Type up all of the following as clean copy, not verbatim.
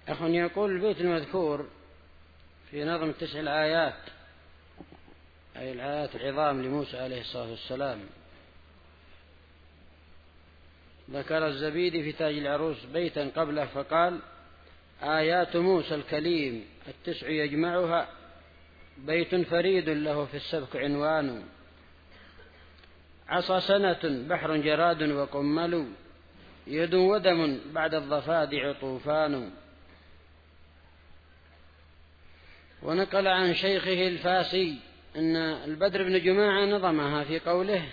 يقول البيت المذكور في نظم 9 الآيات، أي الآيات العظام لموسى عليه الصلاة والسلام، ذكر الزبيدي في تاج العروس بيتا قبله فقال: آيات موسى الكليم 9 يجمعها، بيت فريد له في السبك عنوان، عصا سنة بحر جراد وقمل، يد ودم بعد الضفادع طوفان. ونقل عن شيخه الفاسي أن البدر بن جماعة نظمها في قوله،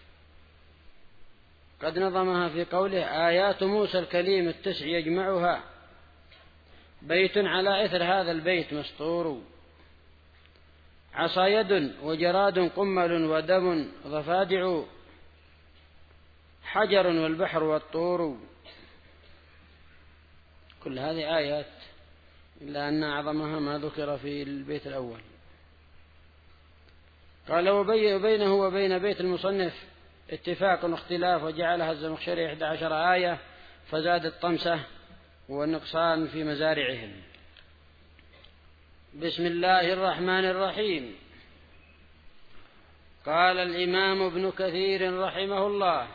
قد نظمها في قوله: آيات موسى الكليم 9 يجمعها، بيت على إثر هذا البيت مسطور، عصا يد وجراد قمل ودم ضفادع، حجر والبحر والطور. كل هذه آيات، إلا أن أعظمها ما ذكر في البيت الأول. قال: وبينه وبين بيت المصنف اتفاق واختلاف، وجعلها الزمخشري 11 آية، فزاد الطمسة والنقصان في مزارعهم. بسم الله الرحمن الرحيم. قال الإمام ابن كثير رحمه الله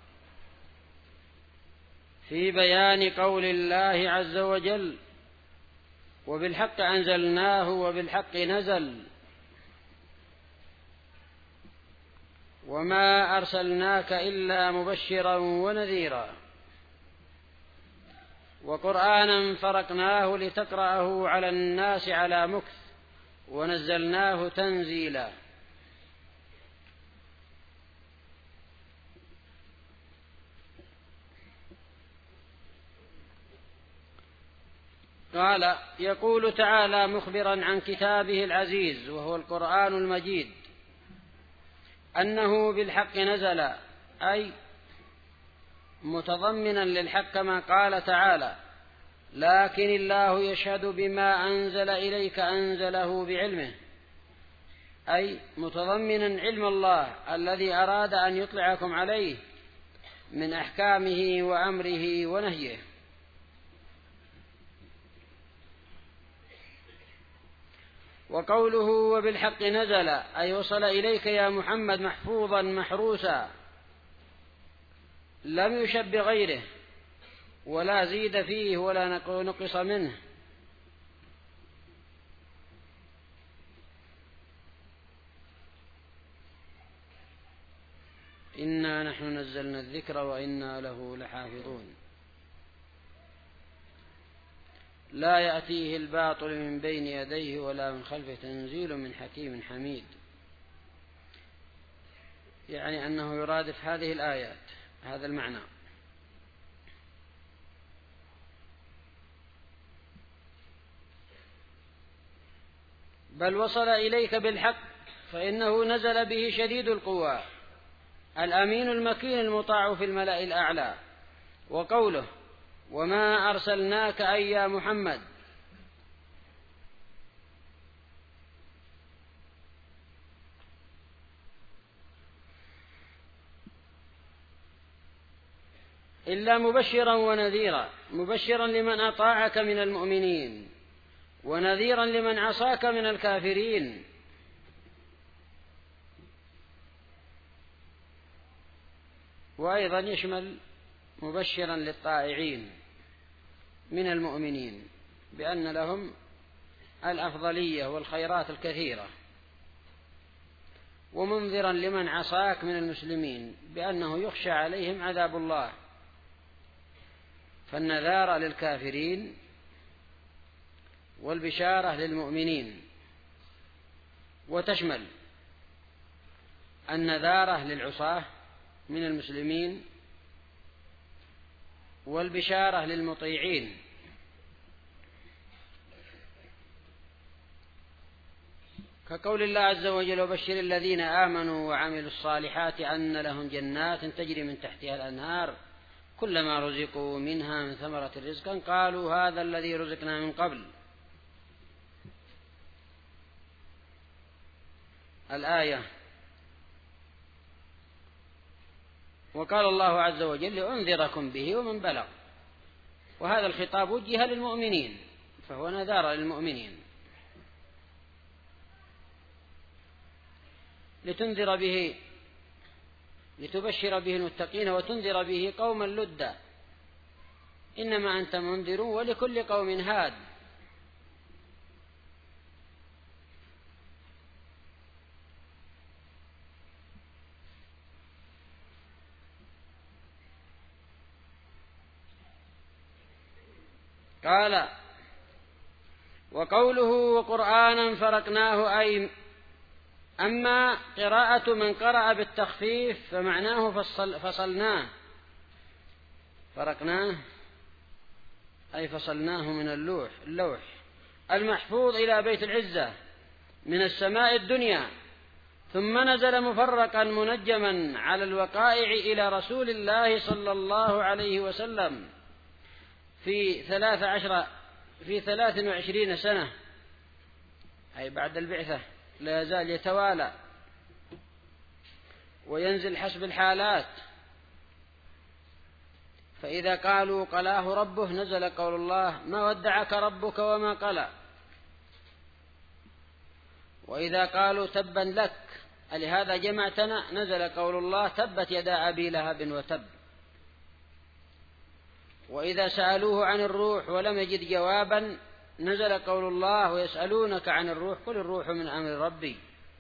في بيان قول الله عز وجل: وبالحق أنزلناه وبالحق نزل، وما أرسلناك إلا مبشرا ونذيرا، وقرآنا فرقناه لتقرأه على الناس على مكث، ونزلناه تنزيلا. قال: يقول تعالى مخبرا عن كتابه العزيز وهو القرآن المجيد أنه بالحق نزل، أي متضمنا للحق كما قال تعالى: لكن الله يشهد بما أنزل إليك أنزله بعلمه، أي متضمنا علم الله الذي أراد أن يطلعكم عليه من أحكامه وأمره ونهيه. وقوله وبالحق نزل، أي وصل إليك يا محمد محفوظا محروسا، لم يشب بغيره ولا زيد فيه ولا نقص منه. إنا نحن نزلنا الذكر وإنا له لحافظون، لا يأتيه الباطل من بين يديه ولا من خلفه، تنزيل من حكيم حميد. يعني أنه يرادف هذه الآيات هذا المعنى. بل وصل إليك بالحق، فإنه نزل به شديد القوى الأمين المكين المطاع في الملأ الأعلى. وقوله وما أرسلناك أي يا محمد، إلا مبشرا ونذيرا، مبشرا لمن أطاعك من المؤمنين، ونذيرا لمن عصاك من الكافرين. وأيضا يشمل مبشرا للطائعين من المؤمنين بأن لهم الأفضلية والخيرات الكثيرة، ومنذرا لمن عصاك من المسلمين بأنه يخشى عليهم عذاب الله. فالنذارة للكافرين والبشارة للمؤمنين، وتشمل النذارة للعصاة من المسلمين والبشارة للمطيعين. كقول الله عز وجل وبشر الذين آمنوا وعملوا الصالحات أن لهم جنات تجري من تحتها الأنهار كلما رزقوا منها من ثمرة رزقا قالوا هذا الذي رزقنا من قبل. الآية. وقال الله عز وجل لأنذركم به ومن بلغ، وهذا الخطاب وجه للمؤمنين فهو نذار للمؤمنين لتنذر به، لتبشر به المتقين وتنذر به قوما لدا، إنما أنت منذر ولكل قوم هاد. قال: وقوله وقرآنا فرقناه، أي أما قراءة من قرأ بالتخفيف فمعناه فصلناه. فرقناه أي فصلناه من اللوح المحفوظ إلى بيت العزة من السماء الدنيا، ثم نزل مفرقا منجما على الوقائع إلى رسول الله صلى الله عليه وسلم في 23 سنة، أي بعد البعثة، لا يزال يتوالى وينزل حسب الحالات. فإذا قالوا قلاه ربه نزل قول الله: ما ودعك ربك وما قلى. وإذا قالوا تبا لك ألهذا جمعتنا نزل قول الله: تبت يدا أبي لهب وتب. وإذا سألوه عن الروح ولم يجد جوابا نزل قول الله: ويسألونك عن الروح قل الروح من أمر ربي.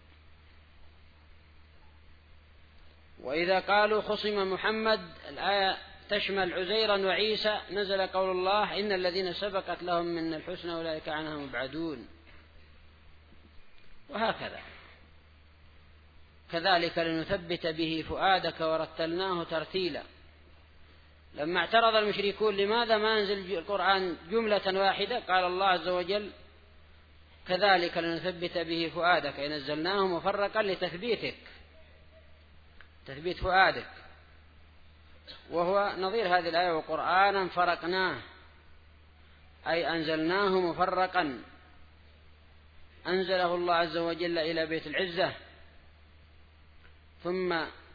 وإذا قالوا خصم محمد، الآية تشمل عزيرا وعيسى، نزل قول الله: إن الذين سبقت لهم من الحسنى أولئك عنها مبعدون. وهكذا كذلك لنثبت به فؤادك ورتلناه ترتيلا. لما اعترض المشركون لماذا ما أنزل القرآن جملة واحدة، قال الله عز وجل: كذلك لنثبت به فؤادك، نزلناه مفرقا لتثبيتك، تثبيت فؤادك. وهو نظير هذه الآية: وقرآنا فرقناه، أي أنزلناه مفرقا، أنزله الله عز وجل إلى بيت العزة، ثم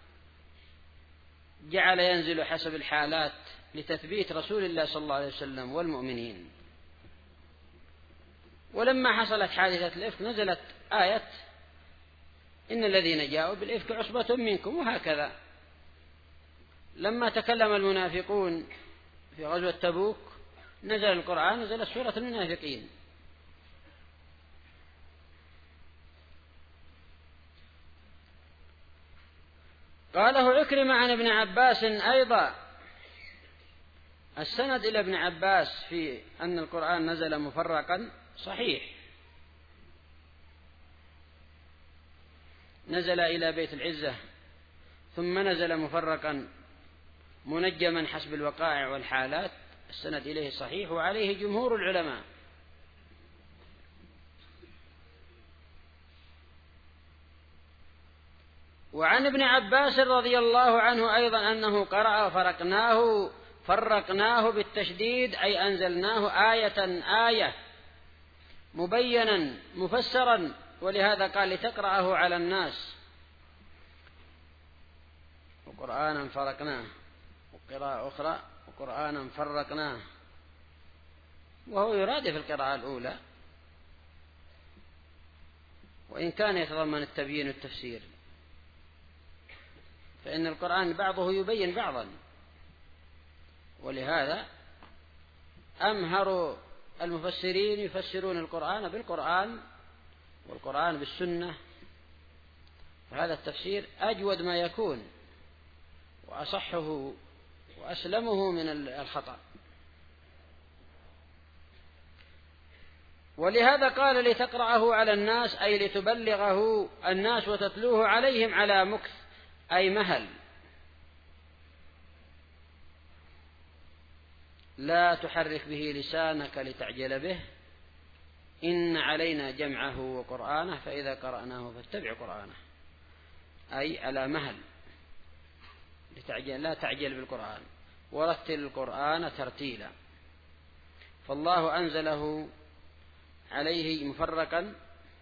جعل ينزل حسب الحالات لتثبيت رسول الله صلى الله عليه وسلم والمؤمنين. ولما حصلت حادثة الإفك نزلت آية: إن الذين جاءوا بالإفك عصبة منكم. وهكذا لما تكلم المنافقون في غزوة تبوك نزل القرآن، نزلت سورة المنافقين. قاله عكرمة عن ابن عباس أيضا. السند إلى ابن عباس في أن القرآن نزل مفرقا صحيح، نزل إلى بيت العزة ثم نزل مفرقا منجما حسب الوقائع والحالات، السند إليه صحيح وعليه جمهور العلماء. وعن ابن عباس رضي الله عنه أيضا أنه قرأ فرقناه بالتشديد، أي أنزلناه آية مبينا مفسرا، ولهذا قال: لتقرأه على الناس. وقرآنا فرقناه، وقراءة أخرى: وقرآنا فرقناه، وهو يرادف القراءة الأولى، وإن كان يتضمن التبيين والتفسير، فإن القرآن بعضه يبين بعضا. ولهذا أمهر المفسرين يفسرون القرآن بالقرآن والقرآن بالسنة، فهذا التفسير أجود ما يكون وأصحه وأسلمه من الخطأ. ولهذا قال: لتقرأه على الناس، أي لتبلغه الناس وتتلوه عليهم على مكث، أي مهل، لا تحرك به لسانك لتعجل به، إن علينا جمعه وقرآنه فإذا قرأناه فاتبع قرآنه، أي على مهل، لا تعجل بالقرآن، ورتل القرآن ترتيلا. فالله أنزله عليه مفرقا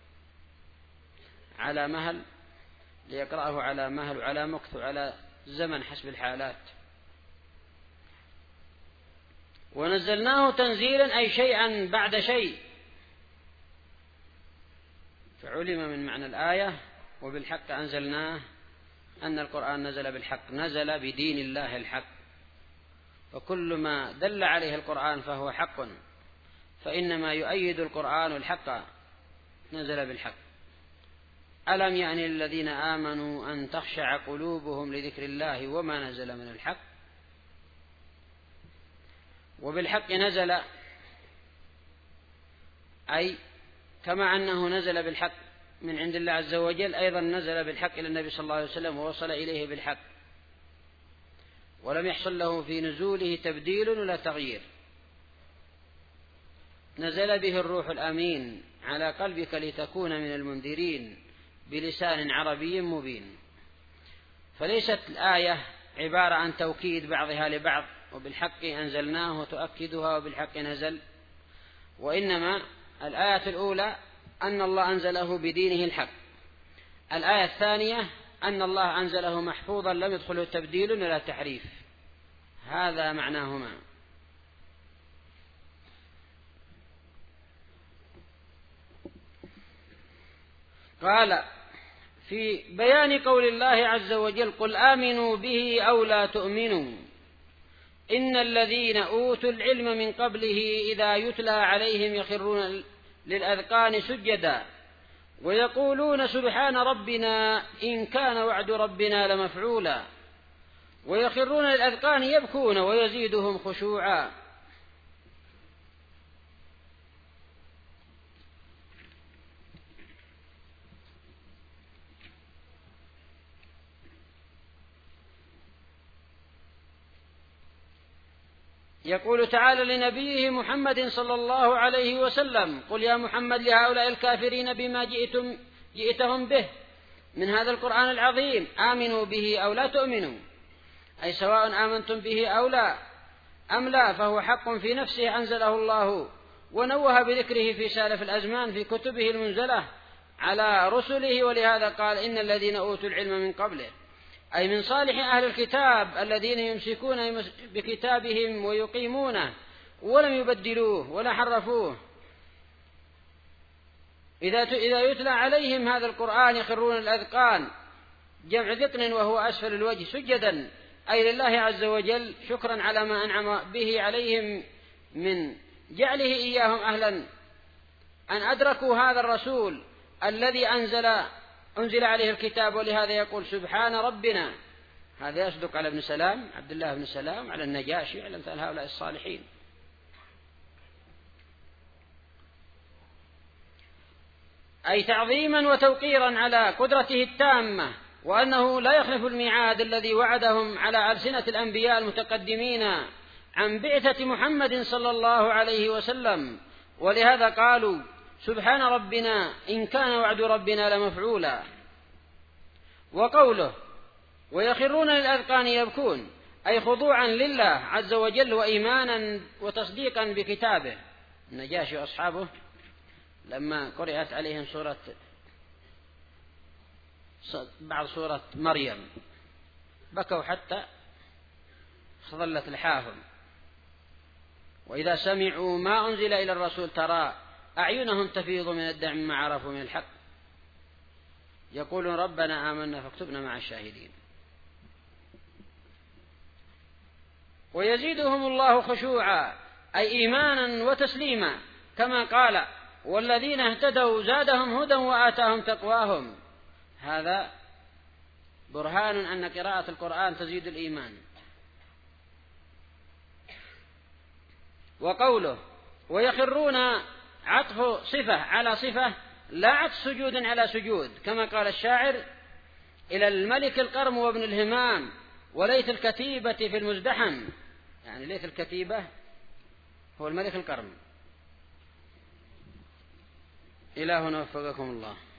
على مهل، ليقرأه على مهل وعلى مكث وعلى زمن حسب الحالات. ونزلناه تنزيلا أي شيئا بعد شيء، فعلم من معنى الآية وبالحق أنزلناه أن القرآن نزل بالحق، نزل بدين الله الحق، فكل ما دل عليه القرآن فهو حق، فإنما يؤيد القرآن الحق نزل بالحق. ألم يعني الذين آمنوا أن تخشع قلوبهم لذكر الله وما نزل من الحق. وبالحق نزل أي كما أنه نزل بالحق من عند الله عز وجل، أيضا نزل بالحق إلى النبي صلى الله عليه وسلم ووصل إليه بالحق، ولم يحصل له في نزوله تبديل ولا تغيير. نزل به الروح الأمين على قلبك لتكون من المنذرين بلسان عربي مبين. فليست الآية عبارة عن توكيد بعضها لبعض، وبالحق أنزلناه تؤكدها وبالحق نزل، وإنما الآية الأولى أن الله أنزله بدينه الحق، الآية الثانية أن الله أنزله محفوظا لم يدخله تبديل ولا تحريف، هذا معناهما. قال في بيان قول الله عز وجل: قل آمنوا به أو لا تؤمنوا إن الذين أوتوا العلم من قبله إذا يتلى عليهم يخرون للأذقان سجدا ويقولون سبحان ربنا إن كان وعد ربنا لمفعولا ويخرون للأذقان يبكون ويزيدهم خشوعا. يقول تعالى لنبيه محمد صلى الله عليه وسلم: قل يا محمد لهؤلاء الكافرين بما جئتهم به من هذا القرآن العظيم آمنوا به أو لا تؤمنوا، أي سواء آمنتم به أو لا أم لا، فهو حق في نفسه أنزله الله ونوه بذكره في سالف الأزمان في كتبه المنزلة على رسله، ولهذا قال: إن الذين أوتوا العلم من قبله، أي من صالح أهل الكتاب الذين يمسكون بكتابهم ويقيمونه ولم يبدلوه ولا حرفوه، إذا يتلى عليهم هذا القرآن يخرون الأذقان، جمع ذقن وهو أسفل الوجه، سجدا أي لله عز وجل شكرا على ما أنعم به عليهم من جعله إياهم أهلا أن أدركوا هذا الرسول الذي أنزل عليه الكتاب. ولهذا يقول سبحان ربنا، هذا يصدق على ابن سلام عبد الله بن سلام، على النجاشي، على مثل هؤلاء الصالحين. أي تعظيما وتوقيرا على قدرته التامة، وأنه لا يخلف الميعاد الذي وعدهم على ألسنة الأنبياء المتقدمين عن بعثة محمد صلى الله عليه وسلم. ولهذا قالوا سبحان ربنا إن كان وعد ربنا لمفعولا. وقوله ويخرون للأذقان يبكون، أي خضوعا لله عز وجل وإيمانا وتصديقا بكتابه. النجاشي وأصحابه لما قرأت عليهم بعض سورة مريم بكوا حتى خضلت لحاهم، وإذا سمعوا ما أنزل إلى الرسول ترى أعينهم تفيض من الدمع ما عرفوا من الحق يقولون ربنا آمنا فاكتبنا مع الشاهدين. ويزيدهم الله خشوعا، أي إيمانا وتسليما، كما قال والذين اهتدوا زادهم هدى وآتاهم تقواهم. هذا برهان أن قراءة القرآن تزيد الإيمان. وقوله ويخرون عطف صفة على صفة، لا عطف سجود على سجود، كما قال الشاعر إلى الملك القرم وابن الهمام وليت الكتيبة في المزدحم، يعني ليت الكتيبة هو الملك القرم. إلهنا وفقكم الله.